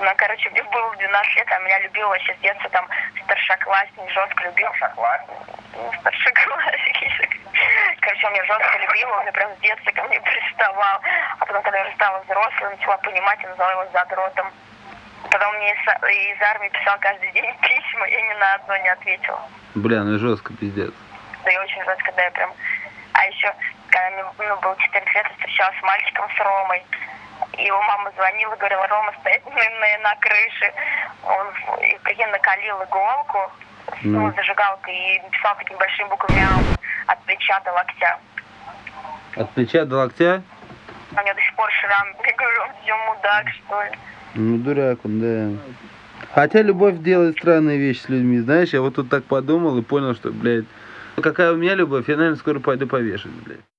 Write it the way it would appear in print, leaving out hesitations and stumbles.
Ну, короче, мне было 12 лет, а меня любил вообще с детства, там, старшоклассник, жестко любил. Старшеклассник. Короче, он меня жестко любил, он мне прям с детства ко мне приставал. А потом, когда я уже стала взрослой, начала понимать, я назвала его задротом. Потом мне из армии писал каждый день письма, я ни на одно не ответила. Бля, ну жестко, пиздец. Да и очень жестко, да, я прям... А еще, когда мне было 14 лет, я встречалась с мальчиком, с Ромой. И его мама звонила, говорила, Рома стоит на крыше. Он, прикинь, накалил иголку с зажигалкой и написал такими большими буквами от плеча до локтя. От плеча до локтя? У него до сих пор шрам. Я говорю, он все мудак, что ли? Ну, дурак он, да. Хотя любовь делает странные вещи с людьми, знаешь, я вот тут так подумал и понял, что, блядь, какая у меня любовь, я, наверное, скоро пойду повешать, блядь.